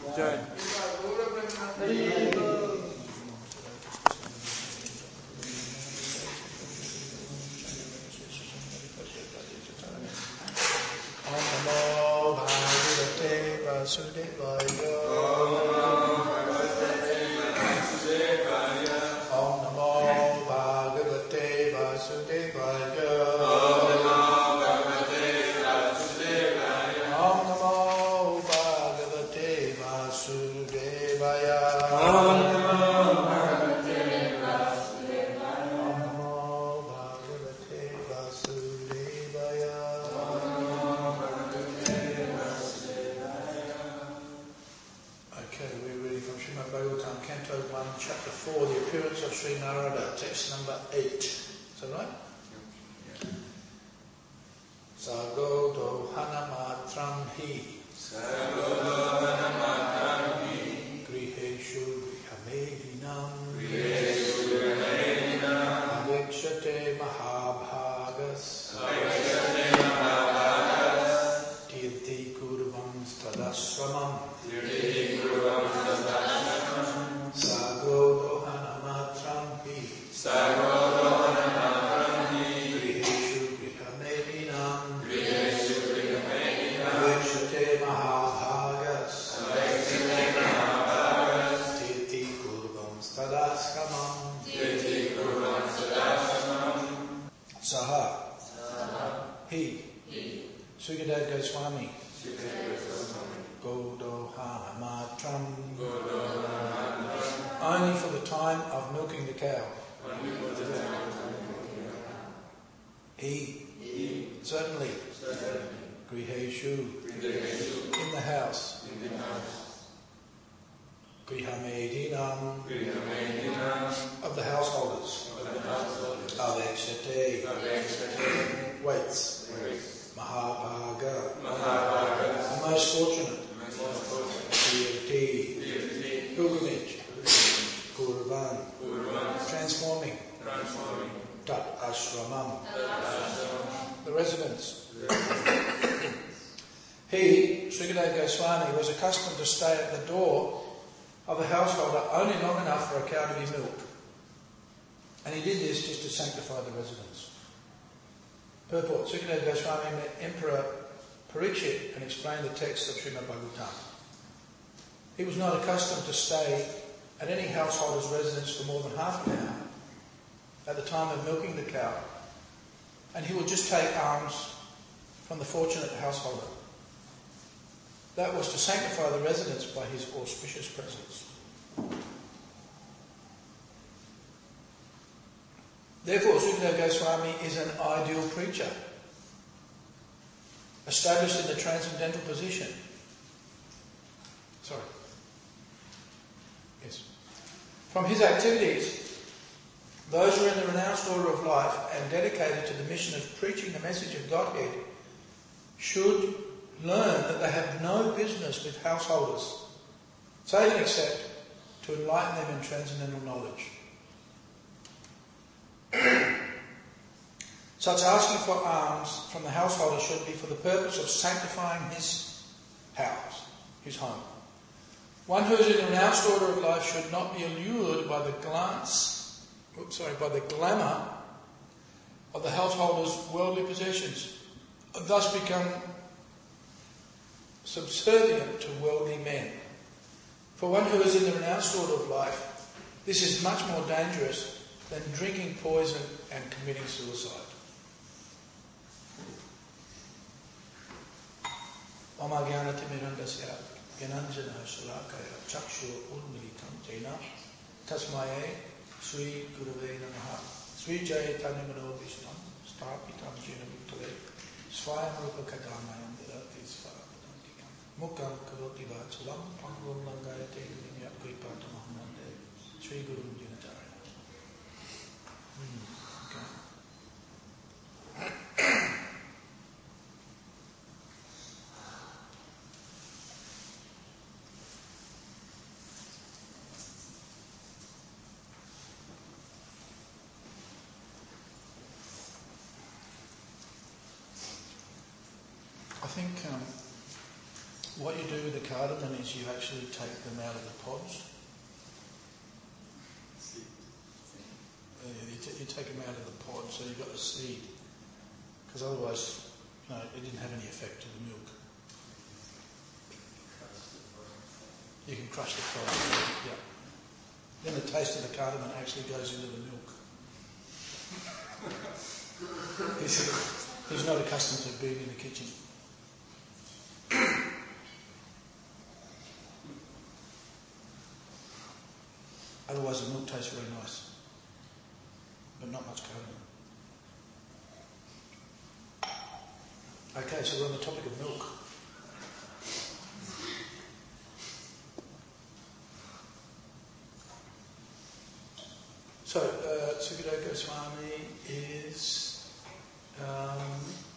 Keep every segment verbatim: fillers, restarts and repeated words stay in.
Jai. Om Namo Bhagavate Vasudevaya. Om Namo Bhagavate Vasudevaya. Om Namo Bhagavate Vasudevaya. Om Namo Bhagavate Vasudevaya. Om Namo Bhagavate Vasudevaya. Okay, we're reading from Srimad Bhagavatam, Canto one, Chapter four, the appearance of Sri Narada, text number eight. Is that right? Sagodo Hanamatram Hi Griheshu Grihamedinam Avekshate Mahabhagas Tirthi Kurvam Stadasramam Sagodo Hanamatram Hi Griheshu Grihamedinam Avekshate Mahabhagas Tirthi Kurvam Stadasramam Saha He Sukadeva Goswami Godoha Matram only for the time of milking the cow. He certainly Griheshu in the house. Grihamedinam of the householders. Avekshate waits. Mahabhaga the most fortunate. Tirthi pilgrimage. Kurvan transforming. Tat ashramam the residence. He, Sukadeva Goswami, was accustomed to stay at the door of a householder only long enough for a cow to be milked. And he did this just to sanctify the residence. Purport: Sukadeva Goswami met Emperor Parikshit and explained the text of Srimad Bhagavatam. He was not accustomed to stay at any householder's residence for more than half an hour at the time of milking the cow, and he would just take alms from the fortunate householder. That was to sanctify the residence by his auspicious presence. Therefore, Sukadeva Goswami is an ideal preacher, established in the transcendental position. Sorry. Yes. From his activities, those who are in the renounced order of life and dedicated to the mission of preaching the message of Godhead should learn that they have no business with householders, save and except to enlighten them in transcendental knowledge. Such asking for alms from the householder should be for the purpose of sanctifying his house, his home. One who is in the renounced order of life should not be allured by the glance, oops, sorry, by the glamour of the householder's worldly possessions, and thus become subservient to worldly men. For one who is in the renounced order of life, this is much more dangerous than drinking poison and committing suicide. Oma Gyanati Mirandasya Gyananjana Shalakaya Chakshu Unmilitam Jena Tasmaye Sri Gurave Namaha Sri Jayatanya Mano Vishnam Stapitam Jena Vittale Swayam Rupa Kagamayam Vidati Svarapadantikam Mukam Karoti Vachalam Pangum Langayate Vinyat Kripata Mahamande Sri Guru Jinacharya. Okay. I think um, what you do with the cardamom is you actually take them out of the pods. Uh, you, t- you take them out of the pod, so you've got the seed. Because otherwise, you know, it didn't have any effect to the milk. You can crush the pod, yeah. Then the taste of the cardamom actually goes into the milk. he's, he's not accustomed to being in the kitchen. Otherwise the milk tastes very nice. But not much cardamom. Okay, so we're on the topic of milk. So, uh, Sukadeva Goswami is um,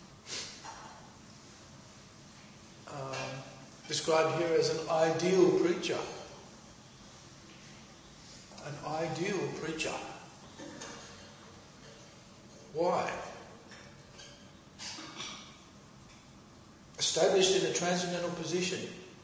um, described here as an ideal preacher. An ideal preacher. Why? Established in a transcendental position.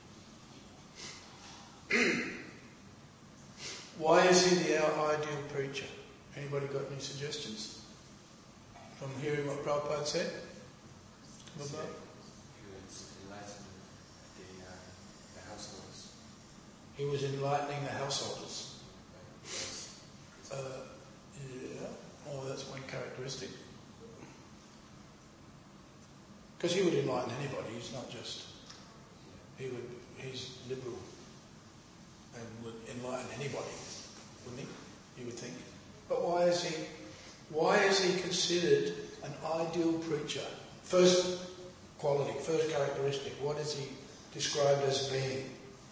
Why is he the our ideal preacher? Anybody got any suggestions from hearing what Prabhupada said? He was enlightening the, uh, the householders. He was enlightening the householders. Uh, yeah, oh, that's one characteristic. Because he would enlighten anybody. He's not just. He would. He's liberal, and would enlighten anybody, wouldn't he? You would think. But why is he? Why is he considered an ideal preacher? First quality, first characteristic. What is he described as being?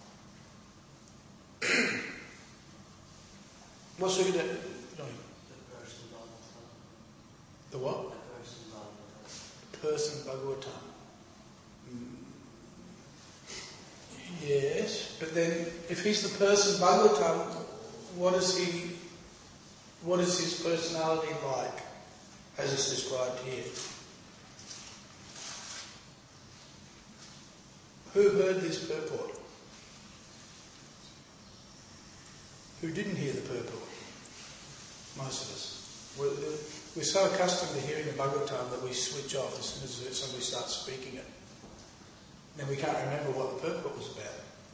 What's the no. The person Bhagavatam. The what? The person Bhagavatam. Person Bhagavatam. Yes, but then if he's the person Bhagavatam, what is he? What is his personality like, as is described here? Who heard this purport? Who didn't hear the purport? Most of us. We're, we're so accustomed to hearing the Bhagavatam that we switch off as soon as somebody starts speaking it. Then we can't remember what the purport was about.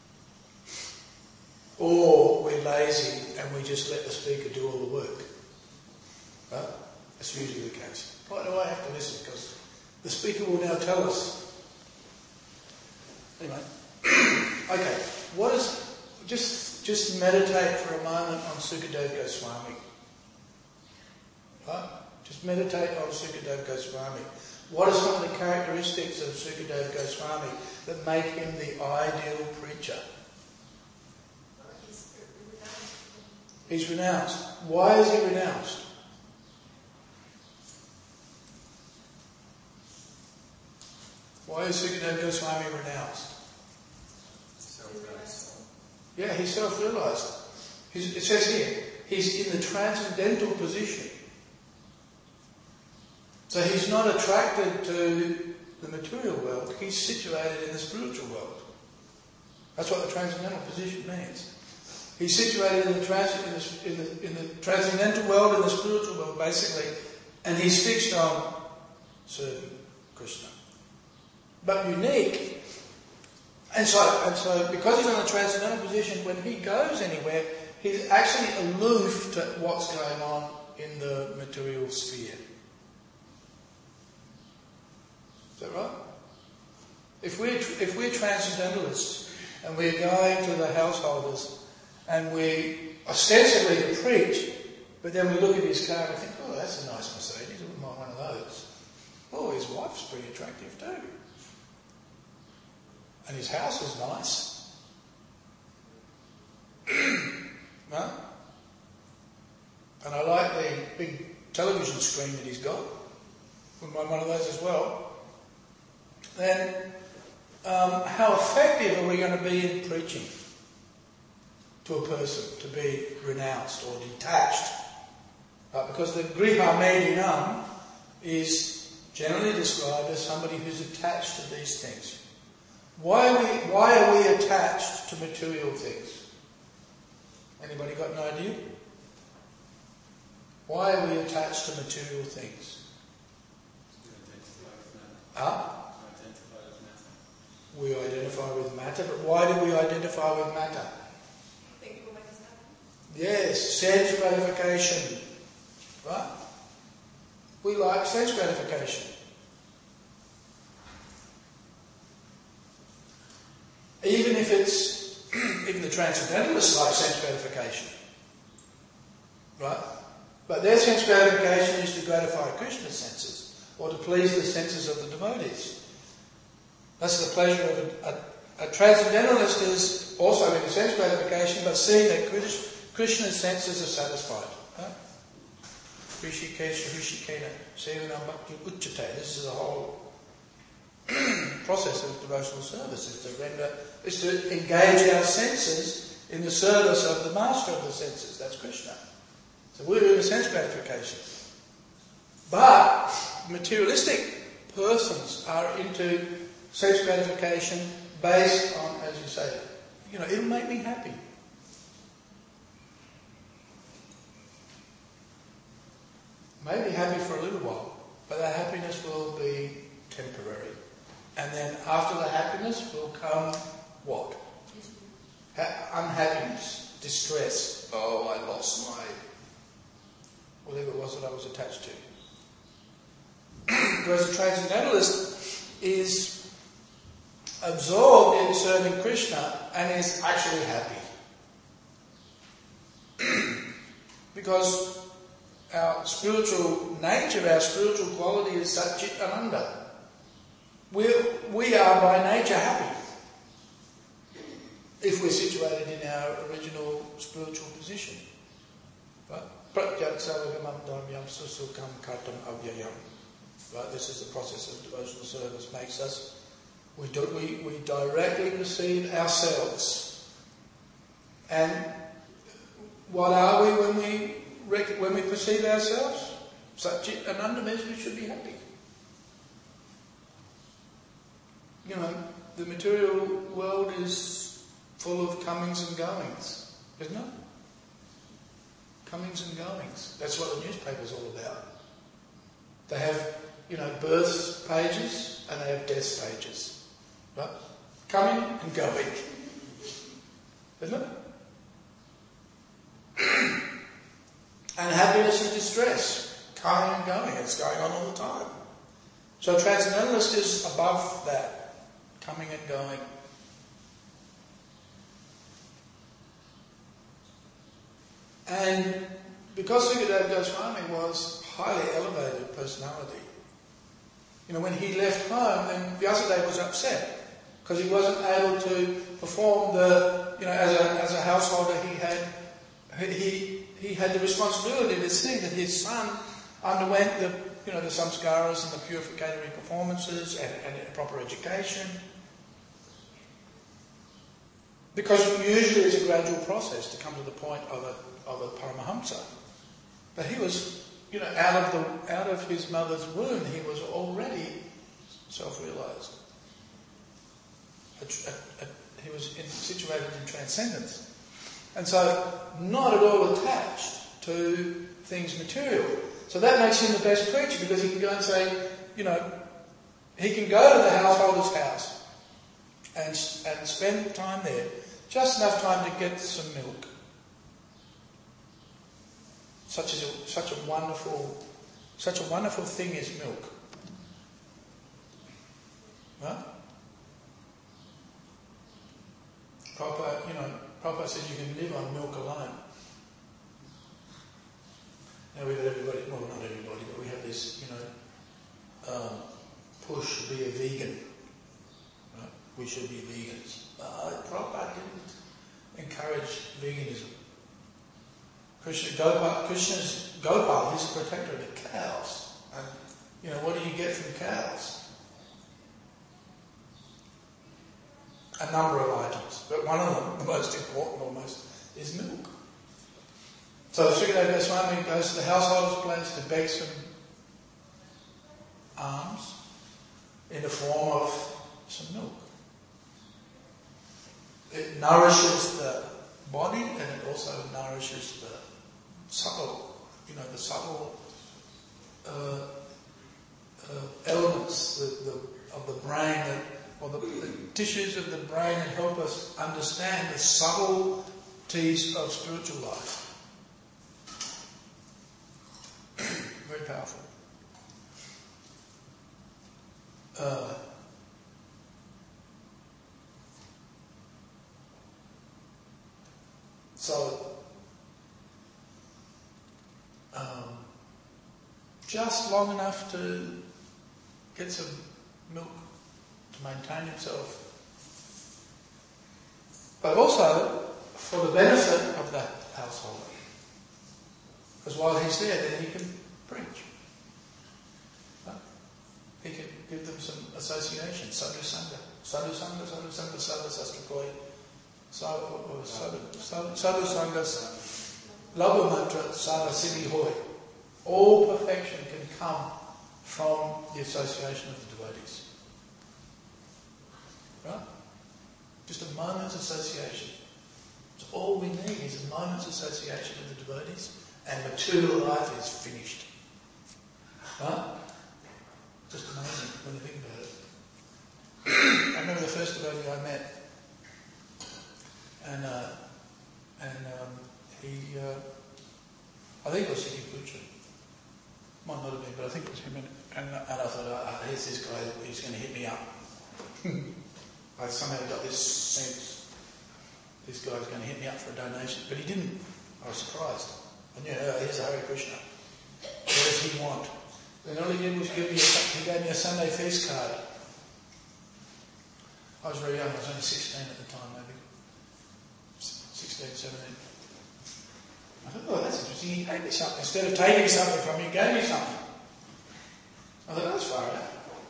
Or we're lazy and we just let the speaker do all the work. Right? That's usually the case. Why do I have to listen? Because the speaker will now tell us. Anyway. Okay. What is... Just, just meditate for a moment on Sukadeva Goswami. Right? Just meditate on Sukadeva Goswami. What are some of the characteristics of Sukadeva Goswami that make him the ideal preacher? He's renounced. Why is he renounced? Why is Sukadeva Goswami renounced? Self-realized. Yeah, he's self-realized. He's, it says here, he's in the transcendental position. So he's not attracted to the material world, he's situated in the spiritual world. That's what the transcendental position means. He's situated in the, trans- in, the, in, the, in the transcendental world, in the spiritual world, basically, and he's fixed on serving Krishna. But unique. And so, and so, because he's in a transcendental position, when he goes anywhere, he's actually aloof to what's going on in the material sphere. Is that right? If we're, if we're transcendentalists and we're going to the householders and we ostensibly to preach, but then we look at his car and we think, oh, that's a nice Mercedes, I wouldn't mind one of those. Oh, his wife's pretty attractive too. And his house is nice. No? And I like the big television screen that he's got. Wouldn't mind one of those as well. Then, um, how effective are we going to be in preaching to a person to be renounced or detached? Uh, because the Griha Medinam is generally described as somebody who's attached to these things. Why are we, why are we attached to material things? Anybody got an idea? Why are we attached to material things? Ah? We identify with matter, but why do we identify with matter? Think it will make us happy. Yes, sense gratification. Right? We like sense gratification. Even if it's, even the transcendentalists like sense gratification. Right? But their sense gratification is to gratify Krishna's senses, or to please the senses of the devotees. That's the pleasure of a, a, a transcendentalist is also in sense gratification, but seeing that Krishna's senses are satisfied. Right? Rishikesha, Rishikena, Sevanam Bhakti Uchate. This is the whole process of devotional service, is to render, is to engage our senses in the service of the master of the senses. That's Krishna. So we're in a sense gratification. But materialistic persons are into sense gratification based on, as you say, you know, it'll make me happy. May be happy for a little while, but that happiness will be temporary. And then after the happiness will come what? Ha- unhappiness, distress. Oh, I lost my whatever it was that I was attached to. Whereas a transcendentalist is absorbed in serving Krishna and is actually happy. Because our spiritual nature, our spiritual quality is Satchit Ananda. We we are by nature happy if we're situated in our original spiritual position. Right? Right, this is the process of devotional service. Makes us, we, do, we, we directly receive ourselves. And what are we when we rec- when we perceive ourselves? Satchit Ananda means we should be happy. You know, the material world is full of comings and goings, isn't it? Comings and goings. That's what the newspaper's all about. They have, you know, births pages and they have deaths pages. Right? Coming and going. Isn't it? And happiness and distress. Coming and going. It's going on all the time. So transcendentalist is above that. Coming and going. And because Sukadeva Goswami was highly elevated personality, you know, when he left home, then Vyasadeva was upset because he wasn't able to perform the, you know, as a as a householder, he had he he had the responsibility to see that his son underwent the, you know, the samskaras and the purificatory performances and, and a proper education. Because usually it's a gradual process to come to the point of a of a Paramahamsa. But he was, you know, out of the out of his mother's womb, he was already self-realized. A, a, a, he was in, situated in transcendence. And so not at all attached to things material. So that makes him the best preacher because he can go and say, you know, he can go to the householder's house and, and spend time there. Just enough time to get some milk. Such as a, such a wonderful, such a wonderful thing is milk. Right? Prabhupada, you know, Prabhupada says you can live on milk alone. Now we've got everybody, well not everybody, but we have this, you know, um, push to be a vegan. Right? We should be vegans. Uh, Prabhupada didn't encourage veganism. Krishna, Gopal, Krishna's Gopal, he's a protector of the cows. And, you know, what do you get from cows? A number of items. But one of them, the most important almost, is milk. So Sukadeva Goswami goes to the householder's place to beg some alms in the form of some milk. it nourishes the body and it also nourishes the subtle, you know, the subtle uh, uh, elements the, the, of the brain, that, or the, the tissues of the brain that help us understand the subtleties of spiritual life. Very powerful. Uh, so, um, just long enough to get some milk to maintain himself, but also for the benefit of that household. Because while he's there, then he can preach. Right? He can give them some association. Sadhu Sangha. Sadhu Sangha, Sadhu Sangha, Sadhu Sastakoi. Sadhu Sangha, Lava Mantra, Sada Siddhi Hoy. All perfection can come from the association of the devotees. Right? Just a moment's association. So all we need is a moment's association with the devotees, and material life is finished. Right? Just amazing when you think about it. I remember the first devotee I met, and uh, and um, he, uh, I think it was Siddhi Putra. Might not have been, but I think it was him. And, and, and I thought, oh, here's this guy, he's going to hit me up. I somehow got this sense, this guy's going to hit me up for a donation. But he didn't. I was surprised. I knew, oh, here's Hare Krishna. What does he want? And all he did was give me a, he gave me a Sunday feast card. I was very young, I was only sixteen at the time, maybe. sixteen, seventeen. I thought, oh, that's interesting. He gave me something. Instead of taking something from me, he gave me something. I thought, that's far out.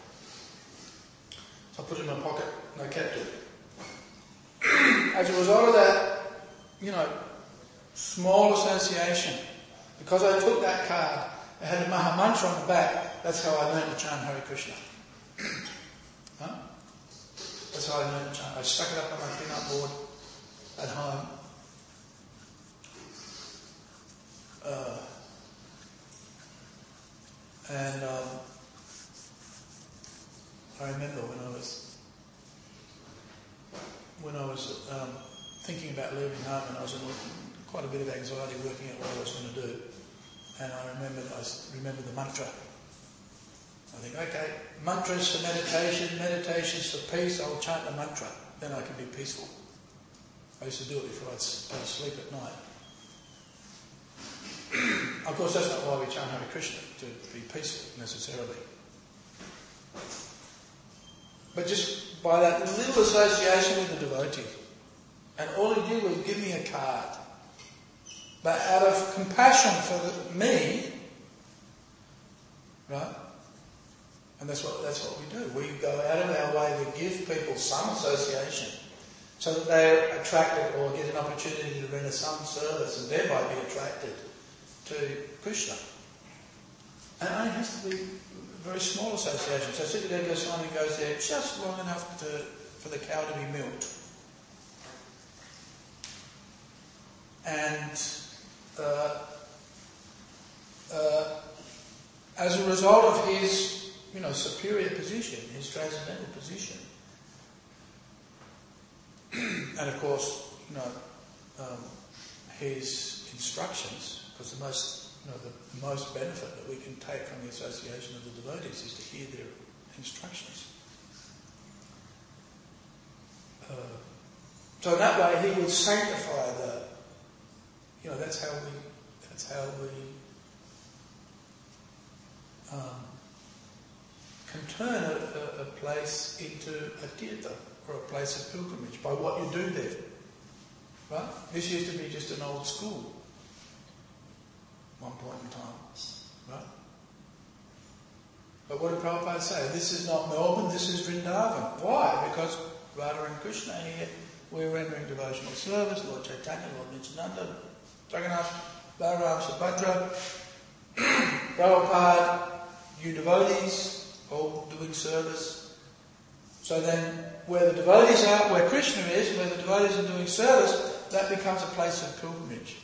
So I put it in my pocket and I kept it. As a result of that, you know, small association, because I took that card, it had a Maha Mantra on the back, that's how I learned to chant Hare Krishna. Huh? That's how I learned to chant. I stuck it up on my pin-up board at home. Uh, and um, I remember when I was when I was um, thinking about leaving home, and I was in quite a bit of anxiety working out what I was going to do. And I remembered, I remember the mantra. I think, okay, mantras for meditation, meditations for peace. I'll chant the mantra, then I can be peaceful. I used to do it before I'd go to sleep at night. Of course, that's not why we chant Hare Krishna, to be peaceful necessarily. But just by that little association with the devotee. And all he did was give me a card. But out of compassion for the, me, right? And that's what that's what we do. We go out of our way to give people some association so that they're attracted or get an opportunity to render some service and thereby be attracted to Krishna. And it only has to be a very small association. So Sukadeva Goswami goes there just long enough to, for the cow to be milked. And uh, uh, as a result of his, you know, superior position, his transcendental position, and of course, you know, um, his instructions, because the most, you know, the most benefit that we can take from the association of the devotees is to hear their instructions. Uh, so in that way, he would sanctify the. You know, that's how we. That's how we um, can turn a, a, a place into a tirtha or a place of pilgrimage by what you do there. Right? This used to be just an old school. One point in time, right? But what did Prabhupada say? This is not Melbourne, this is Vrindavan. Why? Because Radha and Krishna are here, we're rendering devotional service, Lord Chaitanya, Lord Nityananda, Jagannath, Balaram, Subhadra, Prabhupada, you devotees, all doing service. So then, where the devotees are, where Krishna is, where the devotees are doing service, that becomes a place of pilgrimage.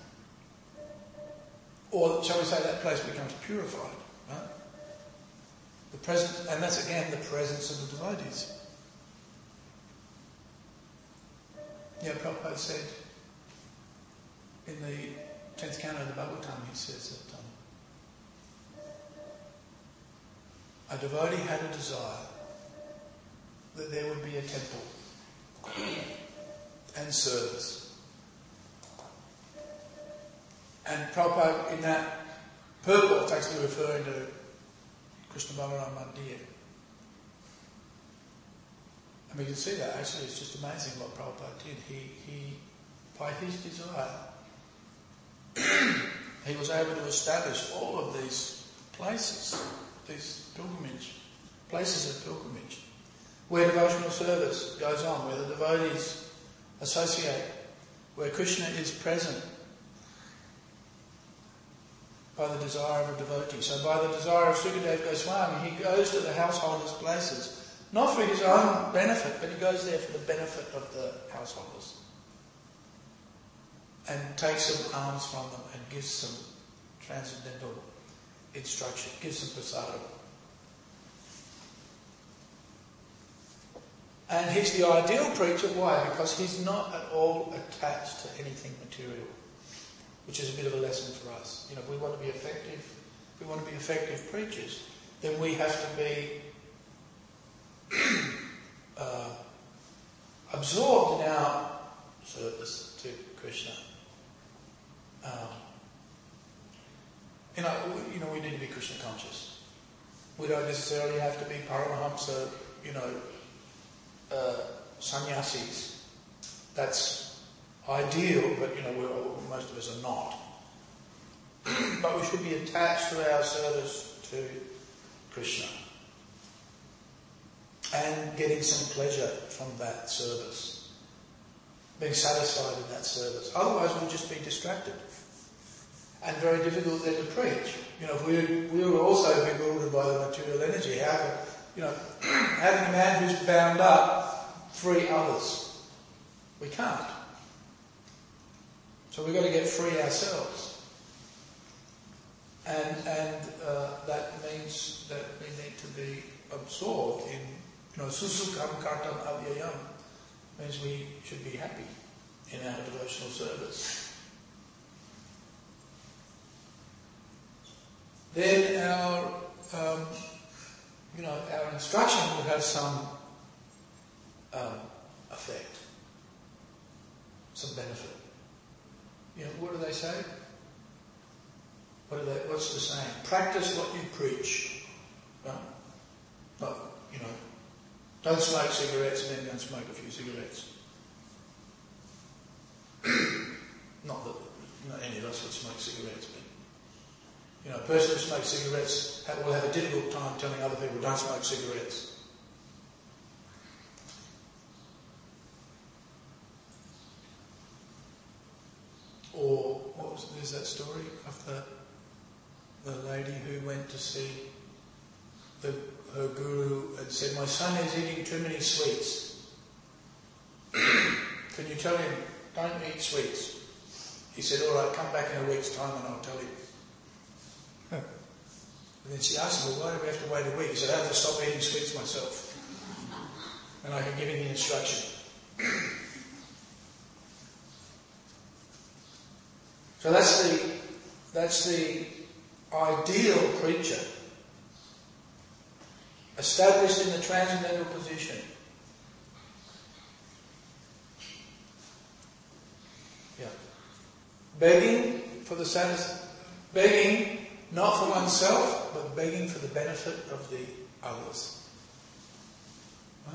Or, shall we say, that place becomes purified. Right? The presence, and that's again the presence of the devotees. Yeah, Prabhupada said in the tenth canto of the Bhagavatam, he says that um, a devotee had a desire that there would be a temple and service. And Prabhupada, in that purport, is actually referring to Krishna Balaram Mandir. And we can see that, actually, it's just amazing what Prabhupada did. He, he by his desire, he was able to establish all of these places, these pilgrimage, places of pilgrimage, where devotional service goes on, where the devotees associate, where Krishna is present by the desire of a devotee. So by the desire of Sukadeva Goswami, he goes to the householders' places, not for his own benefit, but he goes there for the benefit of the householders. And takes some alms from them and gives some transcendental instruction, gives them prasadam. And he's the ideal preacher. Why? Because he's not at all attached to anything material, which is a bit of a lesson for us. You know, if we want to be effective, if we want to be effective preachers, then we have to be uh, absorbed in our service to Krishna. Um, you know, we, you know, we need to be Krishna conscious. We don't necessarily have to be Paramahamsa, you know, uh, sannyasis. That's ideal, but you know, we're, most of us are not. But we should be attached to our service to Krishna and getting some pleasure from that service, being satisfied in that service. Otherwise, we'll just be distracted and very difficult then to preach. You know, if we we were also bewildered by the material energy, how can, you know, how can a man who's bound up free others? We can't. So we've got to get free ourselves. And and uh, that means that we need to be absorbed in, you know, susukam kartam avyayam, means we should be happy in our devotional service. Then our, um, you know, our instruction will have some um, effect, some benefit. You know, what do they say? What do they? What's the saying? Practice what you preach. Right? Not, you know, don't smoke cigarettes and then go and smoke a few cigarettes. Not that not any of us would smoke cigarettes, but you know, a person who smokes cigarettes will have a difficult time telling other people don't smoke cigarettes. Or what was there's that story of the the lady who went to see the, her guru and said, "My son is eating too many sweets. Can you tell him don't eat sweets?" He said, "All right, come back in a week's time and I'll tell him." And then she asked him, "Well, why do we have to wait a week?" He said, "I have to stop eating sweets myself. And I can give him the instruction." So that's the that's the ideal preacher, established in the transcendental position. Yeah. Begging for the satis- begging not for oneself, but begging for the benefit of the others. Right?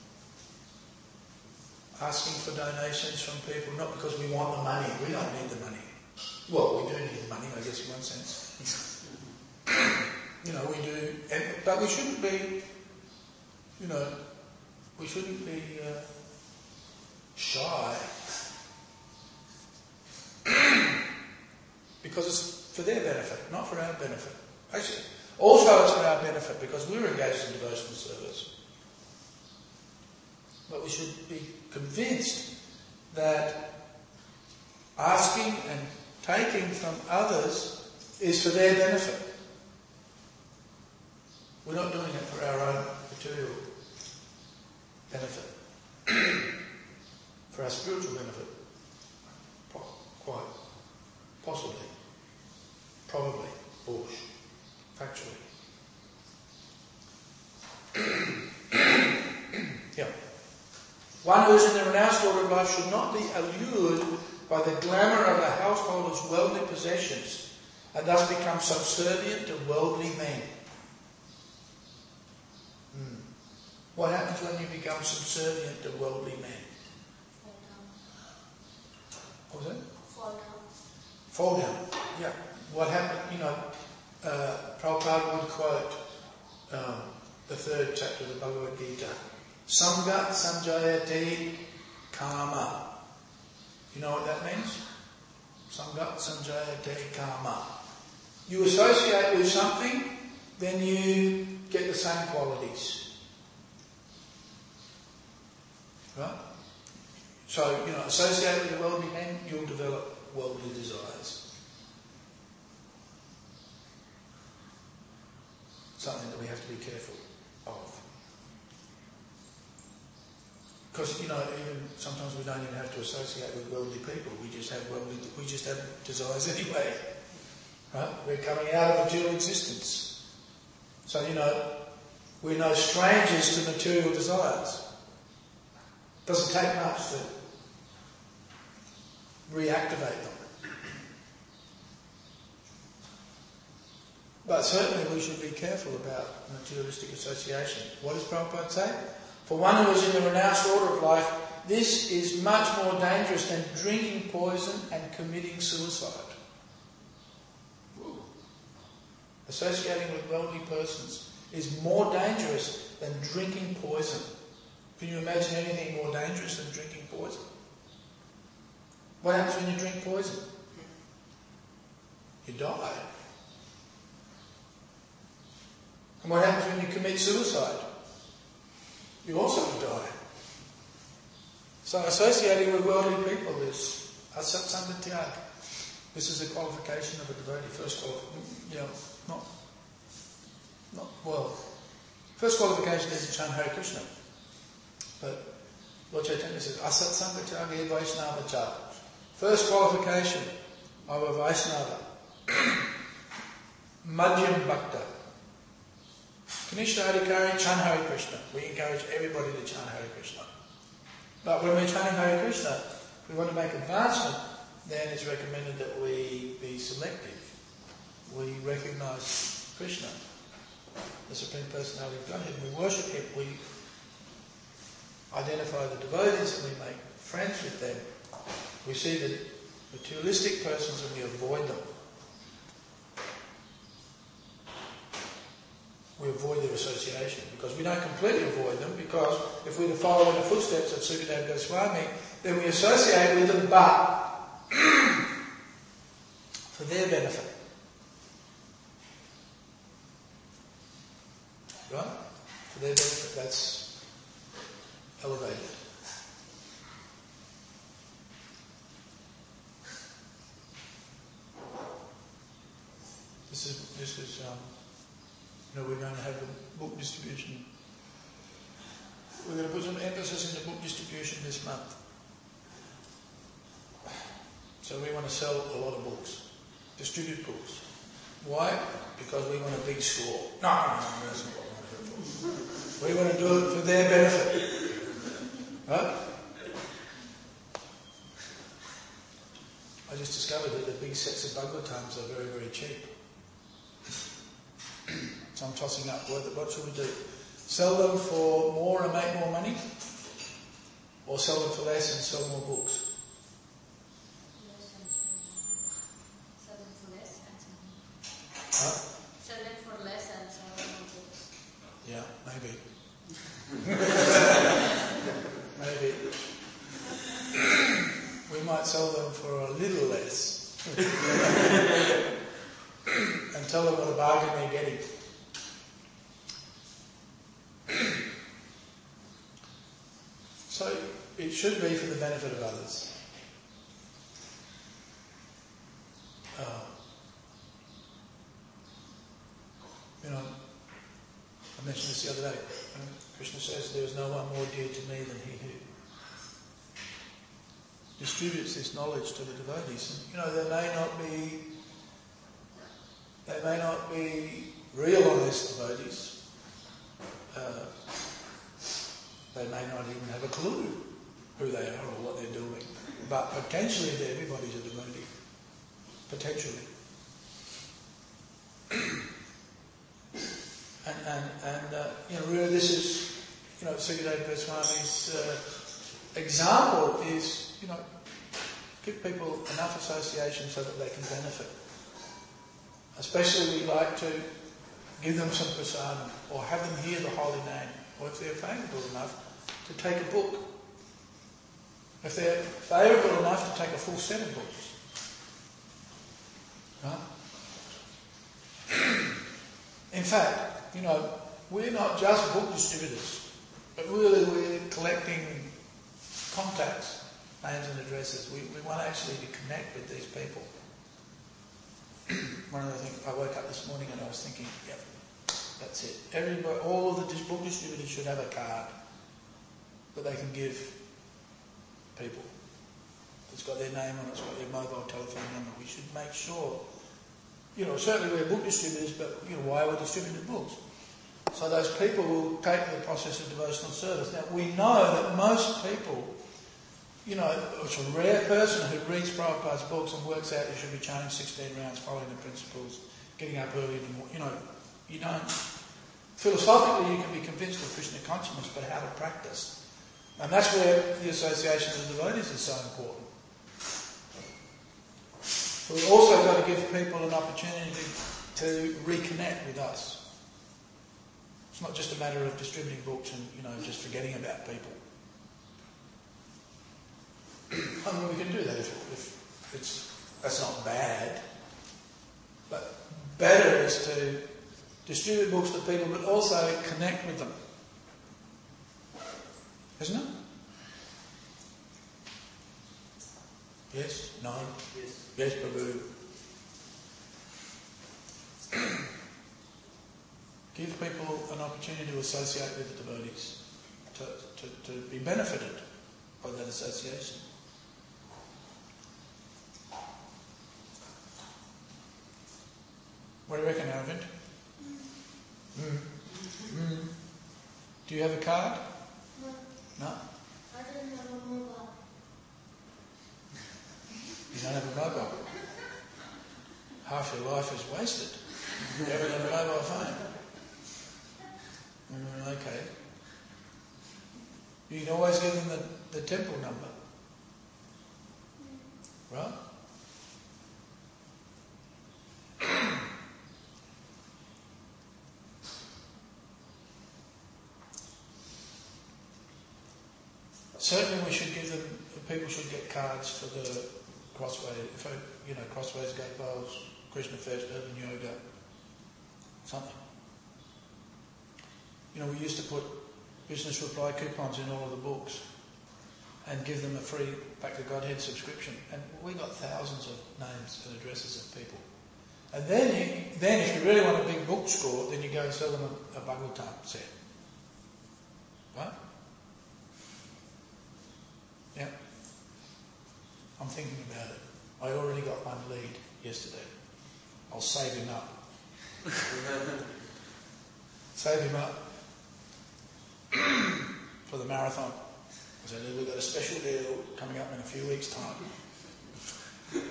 Asking for donations from people, not because we want the money. We don't need the money. Well, we do need the money, I guess, in one sense. You know, we do, and, but we shouldn't be, you know, we shouldn't be uh, shy. Because it's for their benefit, not for our benefit. Actually, also it's for our benefit because we're engaged in devotional service. But we should be convinced that asking and taking from others is for their benefit. We're not doing it for our own material benefit. For our spiritual benefit. Quite possibly. Probably. Bush. Factually. Yeah. One who is in the renounced order of life should not be allured by the glamour of a householder's worldly possessions and thus become subservient to worldly men. Hmm. What happens when you become subservient to worldly men? What was it? Fall down. Fall down. Yeah. What happened, you know, uh, Prabhupada would quote um, the third chapter of the Bhagavad Gita. Sangha sanjayate kama. You know what that means? Sangha sanjayate kama. You associate with something, then you get the same qualities. Right? So, you know, associate with the worldly men, you'll develop worldly desires. Something that we have to be careful of. Because, you know, even sometimes we don't even have to associate with worldly people. We just have worldly, we just have desires anyway. Right? We're coming out of material existence. So, you know, we're no strangers to material desires. Doesn't take much to reactivate them. But certainly we should be careful about materialistic association. What does Prabhupada say? For one who is in the renounced order of life, this is much more dangerous than drinking poison and committing suicide. Ooh. Associating with worldly persons is more dangerous than drinking poison. Can you imagine anything more dangerous than drinking poison? What happens when you drink poison? You die. And what happens when you commit suicide? You also die. So associating with worldly people is asat tyag. This is a qualification of a devotee. First qualification, you know, not, not, well, first qualification is to chant Hare Krishna. But Lord Chaitanya says, asat tyag e Vaishnava cha. First qualification of a Vaishnava. Madhyam Bhakta. Kanishta Adhikari, chant Hare Krishna. We encourage everybody to chant Hare Krishna. But when we're chanting Hare Krishna, if we want to make advancement, then it's recommended that we be selective. We recognise Krishna, the Supreme Personality of Godhead. We worship Him. We identify the devotees and we make friends with them. We see the materialistic persons and we avoid them. We avoid their association because we don't completely avoid them, because if we're to follow in the footsteps of Sukadeva Goswami, then we associate with them, but for their benefit. Right? For their benefit, that's elevated. This is, this is, um, you know, we're going to have a book distribution. We're going to put some emphasis in the book distribution this month. So we want to sell a lot of books, distribute books. Why? Because we want a big score. No, no, no, that's not what we want to do it for. We want to do it for their benefit. Right? I just discovered that the big sets of Bhagavatams are very, very cheap. So I'm tossing up, what, what should we do? Sell them for more and make more money? Or sell them for less and sell more books? Sell them for less and sell more. Huh? Sell them for less and sell more books. Yeah, maybe. Maybe. We might sell them for a little less. And tell them what a bargain they're getting. it should be for the benefit of others. Uh, you know, I mentioned this the other day. Krishna says, there is no one more dear to me than he who distributes this knowledge to the devotees. And, you know, they may not be, they may not be real honest devotees. Uh, they may not even have a clue who they are or what they're doing. But potentially everybody's a devotee. Potentially. and and, and uh, you know, really this is, you know, Sukadeva Goswami's uh, example is, you know, give people enough association so that they can benefit. Especially we like to give them some prasadam or have them hear the holy name, or if they're favourable enough, to take a book. If they're favourable enough to take a full set of books. Right? In fact, you know, we're not just book distributors, but really we're collecting contacts, names and addresses. We, we want actually to connect with these people. One of the things, I woke up this morning and I was thinking, yep, that's it. Everybody, all of the book distributors should have a card that they can give people. It's got their name on it, it's got their mobile telephone number. We should make sure, you know, certainly we're book distributors, but, you know, why are we distributing books? So those people will take the process of devotional service. Now, we know that most people, you know, it's a rare person who reads Prabhupada's books and works out you should be chanting sixteen rounds, following the principles, getting up early in the morning. You know, you don't... Philosophically, you can be convinced of Krishna consciousness, but how to practice. And that's where the association of the devotees is so important. We've also got to give people an opportunity to reconnect with us. It's not just a matter of distributing books and, you know, just forgetting about people. I mean, we can do that if, if it's, that's not bad. But better is to distribute books to people, but also connect with them. Isn't it? Yes? No? Yes. Yes, Prabhu. Give people an opportunity to associate with the devotees, to, to, to be benefited by that association. What do you reckon, Arvind? Mm. Mm. Do you have a card? No. No? I don't have a mobile. You don't have a mobile. Half your life is wasted. You haven't have a mobile phone. Mm, okay. You can always give them the, the temple number. Right? Certainly we should give them, people should get cards for the Crossway, if I, you know, Crossways, Gopals, Krishna Fest, Urban Yoga, something. You know, we used to put business reply coupons in all of the books and give them a free Back to Godhead subscription. And we got thousands of names and addresses of people. And then, you, then if you really want a big book score, then you go and sell them a, a Bhagavatam set. Right? Yeah. I'm thinking about it. I already got one lead yesterday. I'll save him up. Save him up for the marathon. So we've got a special deal coming up in a few weeks' time.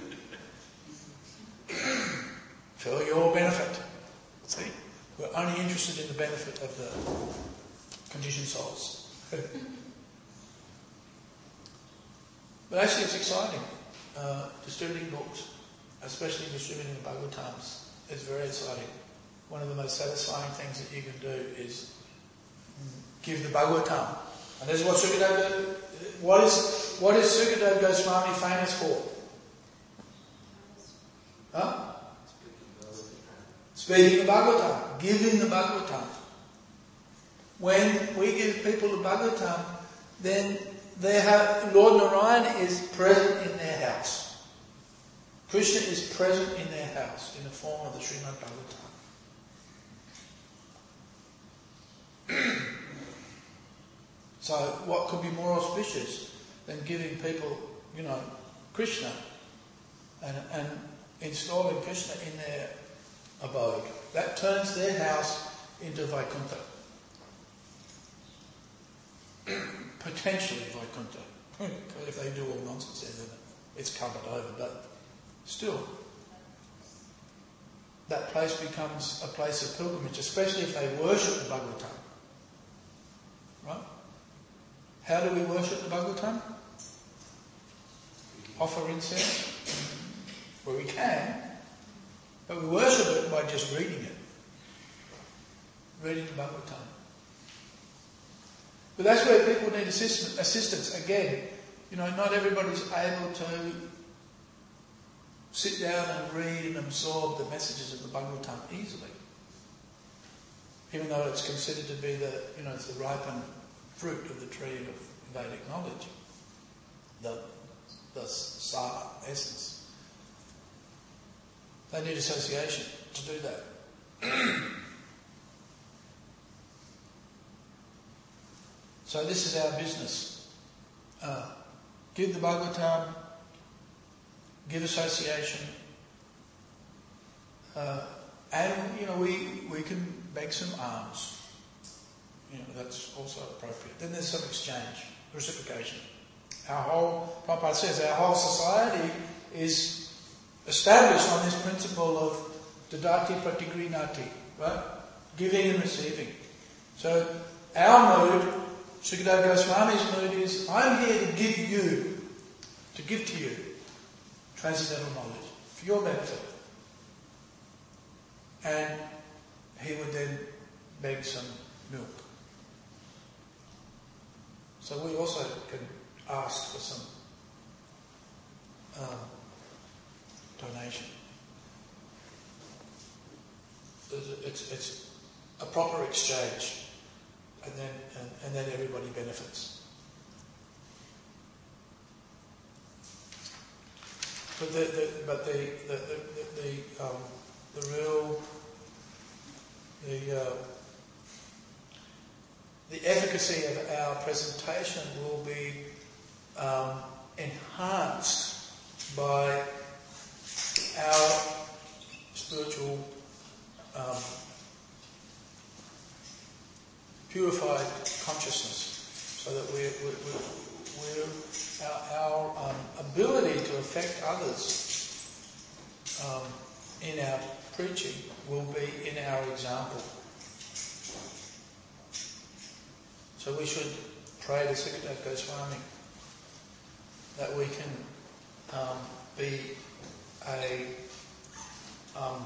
For your benefit. See? We're only interested in the benefit of the conditioned souls. But actually it's exciting. Uh, distributing books, especially distributing the Bhagavatams, is very exciting. One of the most satisfying things that you can do is give the Bhagavatam. And this is what Sukadeva, what is, what is Sukadeva Goswami famous for? Huh? Speaking the Bhagavatam, giving the Bhagavatam. When we give people the Bhagavatam, then they have, Lord Narayan is present in their house. Krishna is present in their house in the form of the Srimad Bhagavatam. So what could be more auspicious than giving people, you know, Krishna and, and installing Krishna in their abode? That turns their house into Vaikuntha. Potentially Vaikuntha. If they do all nonsense there, then it's covered over. But still, that place becomes a place of pilgrimage, especially if they worship the Bhagavatam. Right? How do we worship the Bhagavatam? Offer incense? Well, we can, but we worship it by just reading it. Reading the Bhagavatam. But that's where people need assist- assistance. Again, you know, not everybody's able to sit down and read and absorb the messages of the Bhagavatam easily. Even though it's considered to be the, you know, it's the ripened fruit of the tree of Vedic knowledge. The, the Sar essence. They need association to do that. So this is our business. Uh, give the Bhagavatam, give association, uh, and you know we we can beg some alms. You know that's also appropriate. Then there's some exchange, reciprocation. Our whole Prabhupada says our whole society is established on this principle of dadati pratigrinati, right? Giving and receiving. So our mood, Sukadeva Goswami's mood is, I'm here to give you, to give to you transcendental knowledge for your benefit. And he would then beg some milk. So we also can ask for some um, donation. It's, it's a proper exchange, and then and, and then everybody benefits. But the, the but the the the, the, um, the real the uh, the efficacy of our presentation will be um, enhanced by our spiritual um, purified consciousness, so that we're, we're, we're our, our um, ability to affect others um, in our preaching will be in our example. So we should pray to Sukadeva Goswami that we can um, be a um,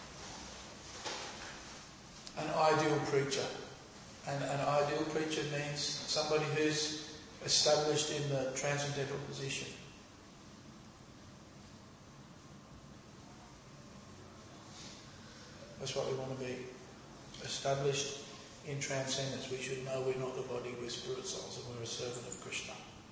an ideal preacher. And an ideal preacher means somebody who's established in the transcendental position. That's what we want to be. Established in transcendence. We should know we're not the body, we're spirit souls, and we're a servant of Krishna.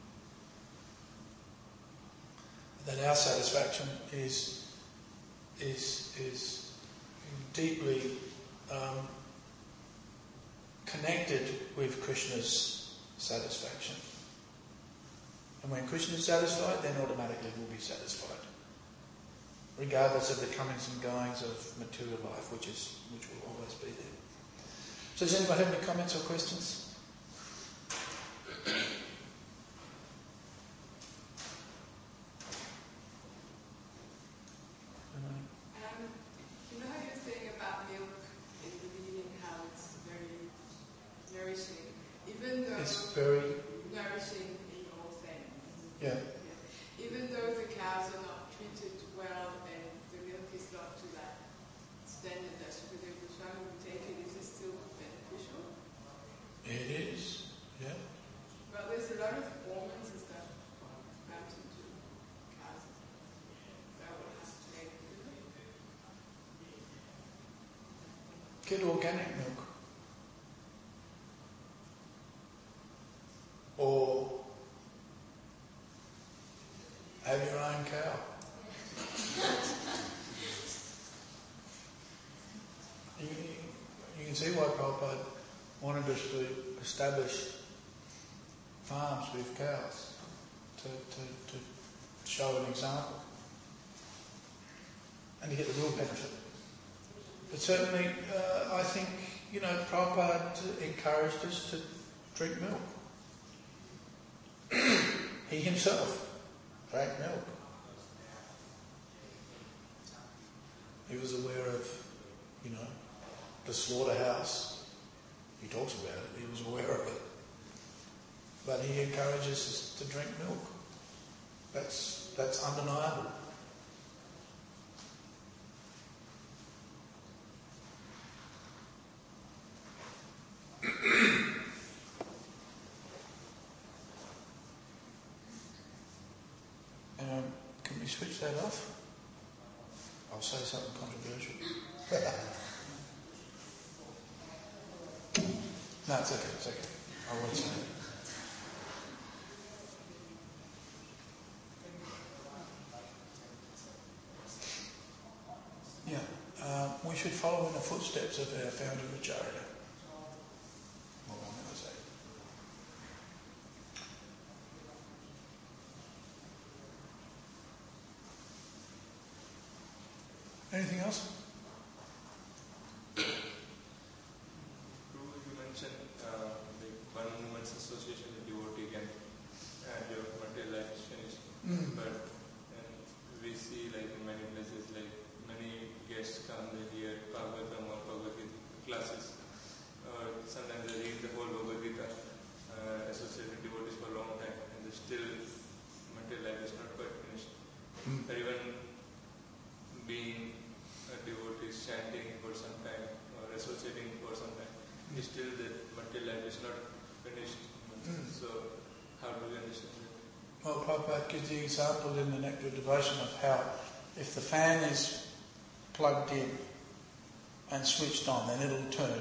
That our satisfaction is is is deeply um, connected with Krishna's satisfaction. And when Krishna is satisfied, then automatically we'll be satisfied, regardless of the comings and goings of material life, which is which will always be there. So does anybody have any comments or questions? It's very nourishing in all things. yeah. Yeah. Even though the cows are not treated well and the milk is not to that standard that Sukadeva Goswami would take it, is it still beneficial? It is, yeah. But there's a lot of hormones and stuff pumped into cows. That would have to take it. Get organic milk. Or Have your own cow. You, you can see why Prabhupada wanted us to establish farms with cows, to, to, to show an example and to get the real benefit. But certainly, uh, I think, you know, Prabhupada encouraged us to drink milk. He himself drank milk. He was aware of, you know, the slaughterhouse. He talks about it. He was aware of it. But he encourages us to drink milk. That's that's undeniable. um, can we switch that off? I'll say something controversial. No, it's okay, it's okay. I won't say it. Yeah, uh, we should follow in the footsteps of our founder Acharya. What am I going to say? Anything else? You mentioned uh, the one movement's association with devotee can and your material life is finished. Mm. But uh, we see like in many places like many guests come, they hear Bhagavatam or Bhagavad Gita classes. Uh, sometimes they read the whole Bhagavad Gita, uh, associated devotees for a long time, and they still material life is not quite finished. Mm. Or even being a devotee chanting for some time or associating for some time, mm. still the material life is not finished. Mm. So how do we understand that? Well, Prabhupada gives the example in the Nectar of Devotion of how if the fan is plugged in and switched on, then it'll turn.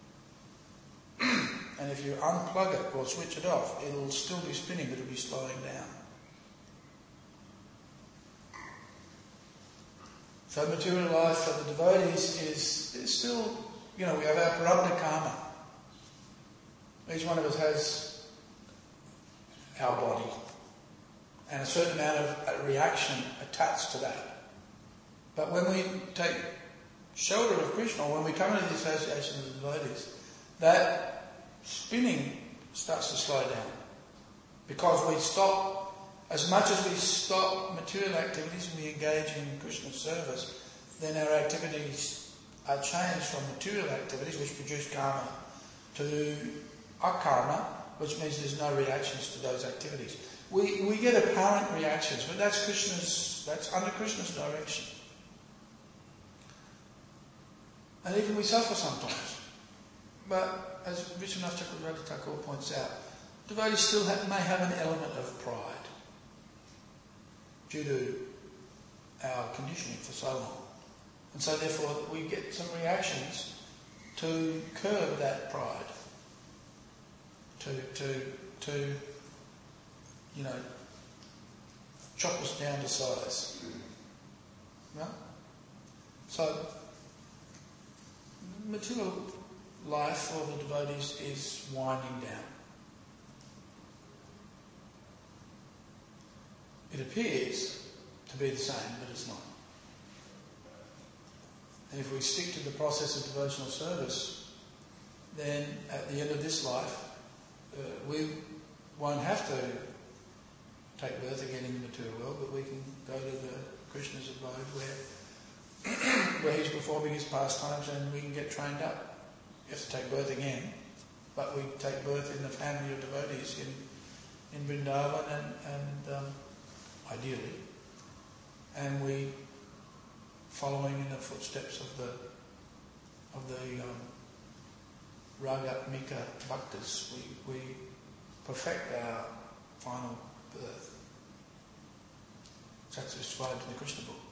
And if you unplug it or switch it off, it'll still be spinning, but it'll be slowing down. So material life for the devotees is, is still, you know, we have our prarabdha karma. Each one of us has our body and a certain amount of reaction attached to that. But when we take shelter of Krishna, or when we come into the association of the devotees, that spinning starts to slow down. Because we stop, as much as we stop material activities and we engage in Krishna's service, then our activities are changed from material activities, which produce karma, to akarma, which means there's no reactions to those activities. We we get apparent reactions, but that's Krishna's, that's under Krishna's direction. And even we suffer sometimes. But as Vishwanath Chakravarti Thakur points out, devotees still have, may have an element of pride due to our conditioning for so long. And so therefore we get some reactions to curb that pride, to, to, to you know, chop us down to size. Right? So, material life for the devotees is winding down. It appears to be the same, but it's not. And if we stick to the process of devotional service, then at the end of this life, uh, we won't have to take birth again in the material world, but we can go to the Krishna's abode where, where he's performing his pastimes, and we can get trained up. You have to take birth again, but we take birth in the family of devotees in, in Vrindavan and, and um, ideally, and we following in the footsteps of the of the um, Ragatmika Bhaktas, we, we perfect our final birth. That's described in the Krishna book.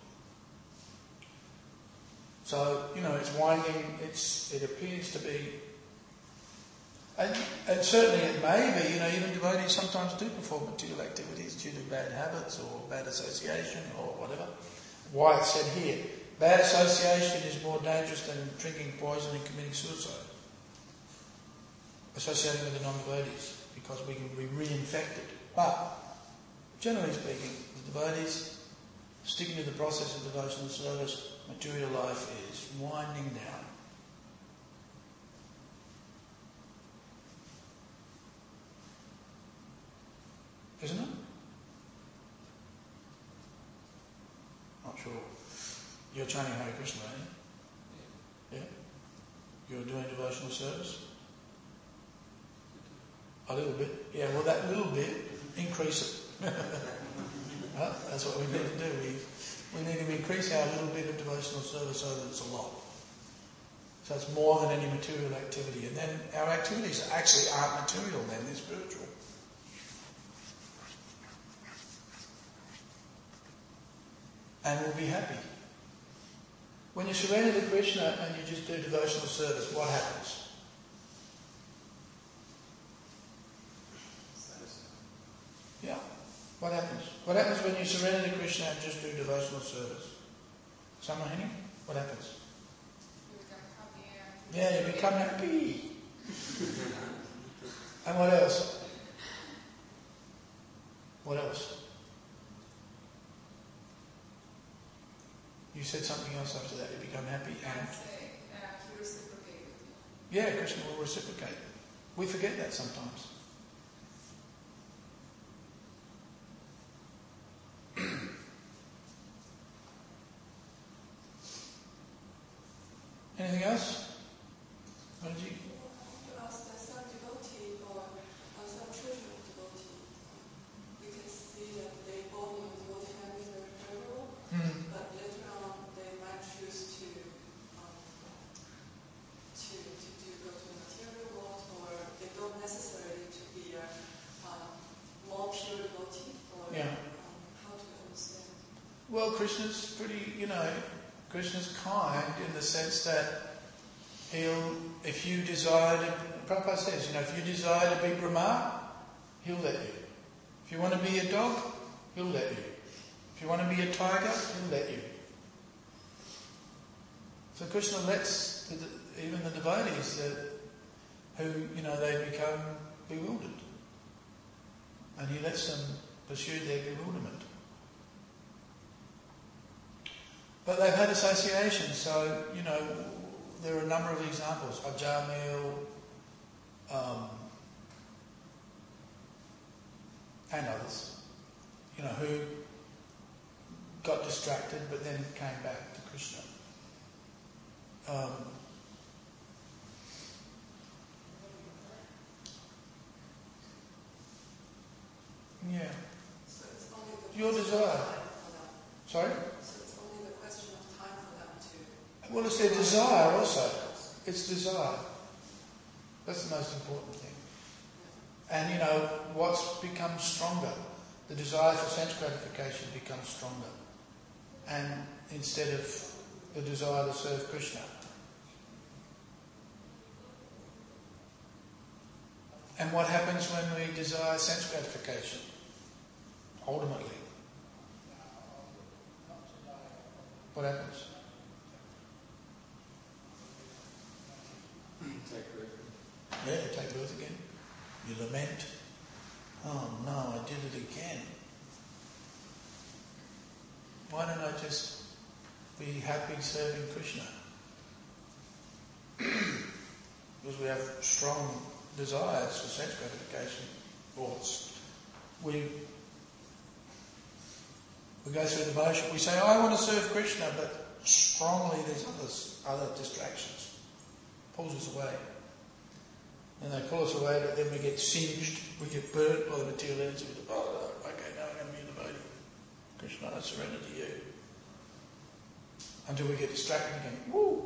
So, you know, it's winding, it's it appears to be And, and certainly it may be, you know, even devotees sometimes do perform material activities due to bad habits or bad association or whatever. Why it's said here, bad association is more dangerous than drinking poison and committing suicide. Associating with the non-devotees, because we can be reinfected. But, generally speaking, the devotees sticking to the process of devotional service, material life is winding down. Isn't it? Not sure. You're chanting Hare Krishna, aren't you? Yeah? You're doing devotional service? A little bit. Yeah, well that little bit, increase it. Right? That's what we need to do. We, we need to increase our little bit of devotional service so that it's a lot. So it's more than any material activity. And then our activities actually aren't material then, they're spiritual. And we'll be happy. When you surrender to Krishna and you just do devotional service, what happens? Yeah. What happens? What happens when you surrender to Krishna and just do devotional service? Samahini? What happens? You become happier. Yeah, you become happy. And what else? What else? You said something else after that. You become happy and... And say, uh, he reciprocated with you. Yeah, Krishna will reciprocate. We forget that sometimes. Anything else? Manji? As some devotee or uh, some children of devotee, we can see that they born in devotee family very favorable, Mm. but later on they might choose to um, to to do go to the material world, or they don't necessarily to be a um, more pure devotee, or Yeah. um, how to understand. Well, Krishna's pretty, you know, Krishna's kind in the sense that he'll, if you desire to, Prabhupada says, you know, if you desire to be Brahma, he'll let you. If you want to be a dog, he'll let you. If you want to be a tiger, he'll let you. So Krishna lets the, even the devotees that, who, you know, they become bewildered. And he lets them pursue their bewilderment. But they've had associations, so, you know, there are a number of examples. Ajamil, um, and others, you know, who got distracted but then came back to Krishna. Um, yeah. So it's only the Your question desire. of time for them. Sorry? So it's only the question of time for them to. Well, it's their desire also. It's desire. That's the most important thing. And, you know, what's become stronger? The desire for sense gratification becomes stronger. And instead of the desire to serve Krishna. And what happens when we desire sense gratification? Ultimately. What happens? Take birth. Yeah, you take birth again. You lament. Oh no, I did it again. Why don't I just be happy serving Krishna? Because we have strong desires for sense gratification. Or we we go through the motion. We say, oh, I want to serve Krishna, but strongly there's others, other distractions. Pulls us away. And they pull us away, but then we get singed, we get burnt by the material energy. We go, oh, okay, now I'm going to be a devotee. Krishna, I surrender to you. Until we get distracted again. Woo!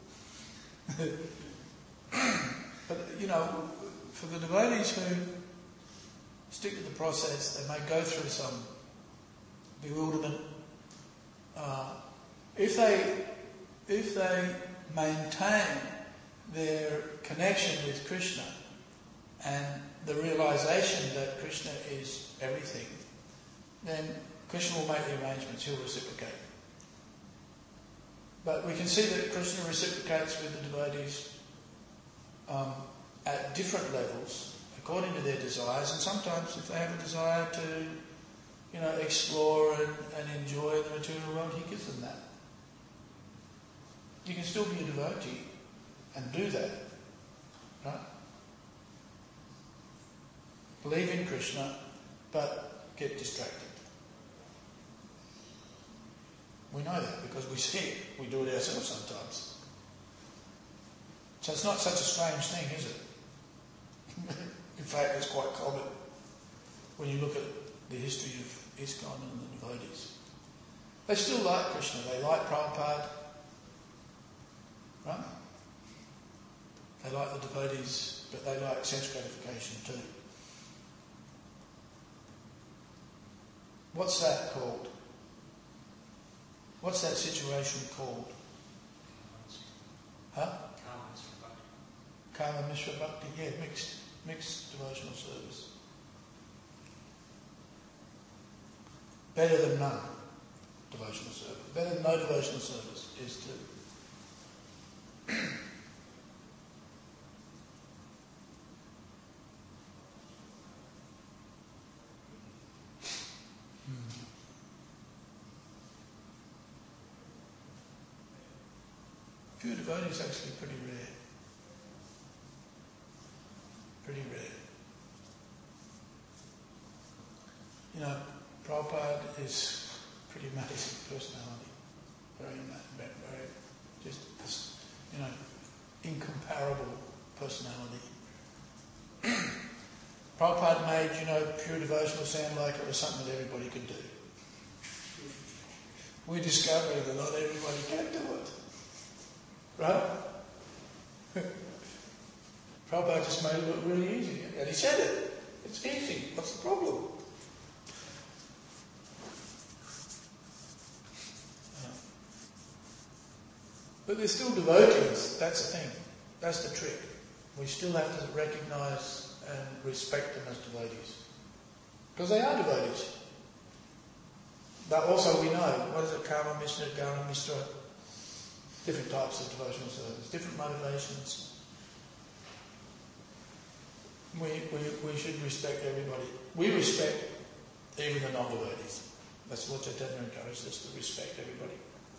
But, you know, for the devotees who stick to the process, they may go through some bewilderment. Uh, if they, if they maintain their connection with Krishna and the realization that Krishna is everything, then Krishna will make the arrangements, he'll reciprocate. But we can see that Krishna reciprocates with the devotees um, at different levels, according to their desires, and sometimes if they have a desire to, you know, explore and, and enjoy the material world, he gives them that. You can still be a devotee and do that, right? Believe in Krishna, but get distracted. We know that because we see it. We do it ourselves sometimes. So it's not such a strange thing, is it? In fact, it's quite common when you look at the history of ISKCON and the devotees. They still like Krishna. They like Prabhupada. Right? They like the devotees, but they like sense gratification too. What's that called? What's that situation called? Huh? Kama Mishra Bhakti. Yeah, mixed, mixed devotional service. Better than none devotional service. Better than no devotional service is to pure devotee is actually pretty rare. Pretty rare. You know, Prabhupada is a pretty amazing personality. Very, very, very, just, just, you know, incomparable personality. Prabhupada made, you know, pure devotional sound like it was something that everybody could do. We're discovering that not everybody can do it. Right? Prabhupada just made it look really easy. And he said it. It's easy. What's the problem? But they're still devotees. That's the thing. That's the trick. We still have to recognise and respect them as devotees. Because they are devotees. But also we know, what is it, Karma Mishra, Gana Mishra? Different types of devotional service, different motivations. We, we, we should respect everybody. We respect even the non-devotees. That's what Chaitanya encourages us to respect everybody.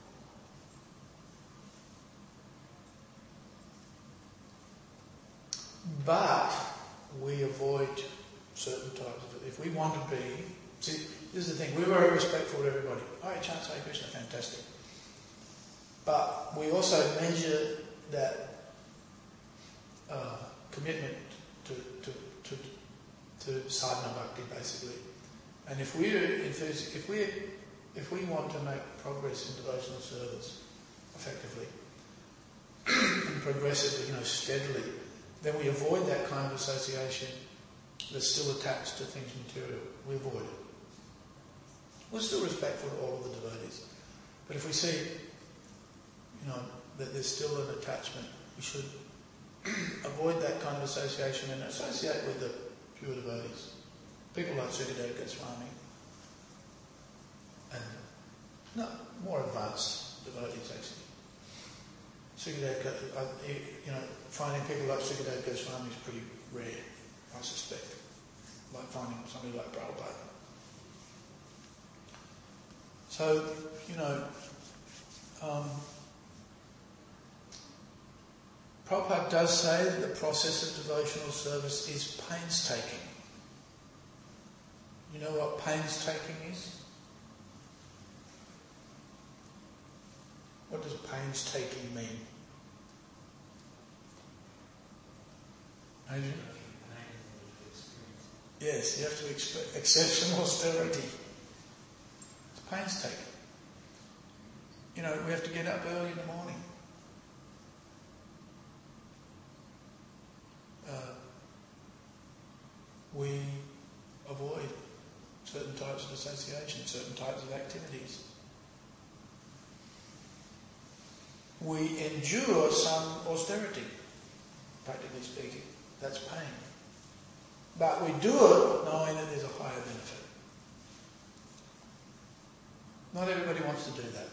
But we avoid certain types of it. If we want to be, see, this is the thing, we're very respectful of everybody. Oh, chant Hare Krishna, fantastic. But we also measure that uh, commitment to, to, to, to sadhana bhakti, basically. And if we if, if we if we want to make progress in devotional service effectively and progressively, you know, steadily, then we avoid that kind of association that's still attached to things material. We avoid it. We're still respectful of all of the devotees, but if we see, you know, that there's still an attachment, we should avoid that kind of association and associate with the pure devotees. People like Sukadeva Goswami and no, more advanced devotees actually. Sukadeva, you know, finding people like Sukadeva Goswami is pretty rare, I suspect. Like finding somebody like Prabhupada. So, you know, um, Prabhupada does say that the process of devotional service is painstaking. You know what painstaking is? What does painstaking mean? Adrian? Yes, you have to expect exceptional austerity. It's painstaking. You know, we have to get up early in the morning. Uh, we avoid certain types of association, certain types of activities. We endure some austerity, practically speaking. That's pain. But we do it knowing that there's a higher benefit. Not everybody wants to do that.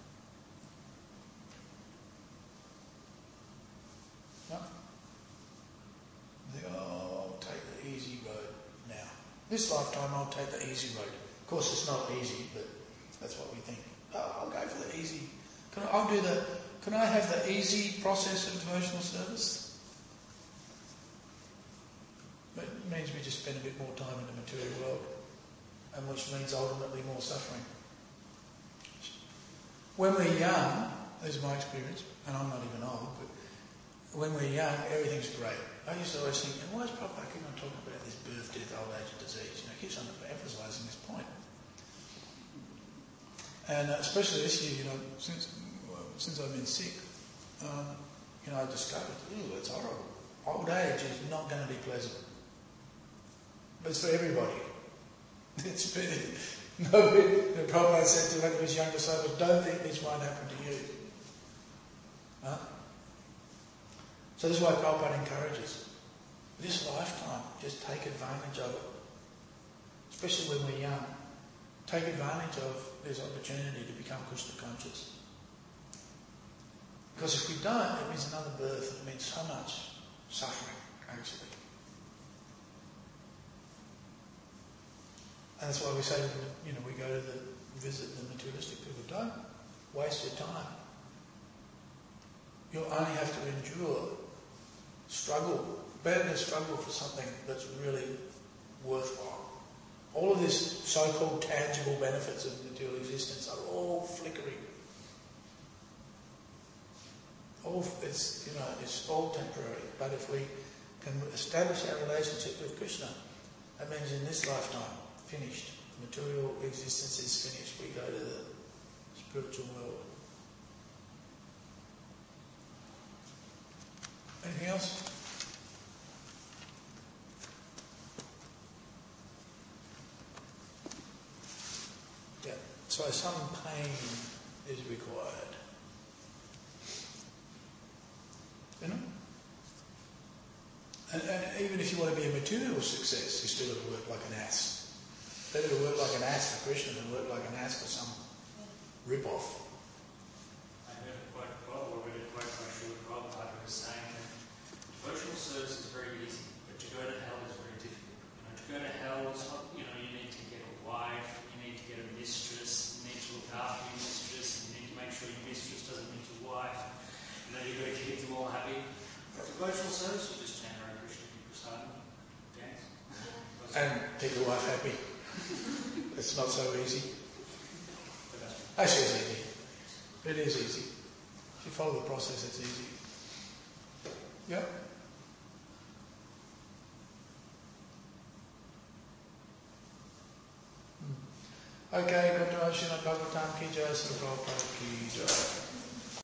No? They go, oh, I'll take the easy road now. This lifetime I'll take the easy road. Of course it's not easy, but that's what we think. Oh, I'll go for the easy. Can I, I'll do the, can I have the easy process of devotional service? It means we just spend a bit more time in the material world, and which means ultimately more suffering. When we're young, this is my experience, and I'm not even old, but when we're young, everything's great. I used to always think, why is Prabhupada keep on talking about this birth, death, old age and disease? You know, he keeps on emphasising this point. And uh, especially this year, you know, since well, since I've been sick, um, you know, I discovered, ooh, it's horrible. Old age is not going to be pleasant. But it's for everybody. It's been, nobody, the Prabhupada said to one of his young disciples, don't think this won't happen to you. Huh? So this is why Prabhupada encourages. This lifetime, just take advantage of it. Especially when we're young. Take advantage of this opportunity to become Krishna conscious. Because if we don't, it means another birth. It means so much suffering, actually. And that's why we say, you know, we go to the, visit the materialistic people. Don't waste your time. You'll only have to endure, struggle, better than struggle for something that's really worthwhile. All of this so-called tangible benefits of material existence are all flickering. All it's you know it's all temporary. But if we can establish our relationship with Krishna, that means in this lifetime, finished. Material existence is finished. We go to the spiritual world. Anything else? Yeah. So some pain is required. You know? And, and even if you want to be a material success, you still have to work like an ass. Better to work like an ass for Krishna than work like an ass for some rip-off. I heard a quote, well, I read a quote from Srila Prabhupada who was saying that devotional service is very easy, but to go to hell is very difficult. You know, to go to hell is not, you know, you need to get a wife, you need to get a mistress, you need to look after your mistress, you need to make sure your mistress doesn't meet your wife, you know, you've got to keep them all happy. But devotional service, you just chant Hare Krishna, Prasad, dance. And keep your wife happy. It's not so easy. Actually, it's easy. It is easy. If you follow the process, it's easy. Yep. Okay, Gandhara Srimad Bhagavatam ki jai, Srila Prabhupada ki jai.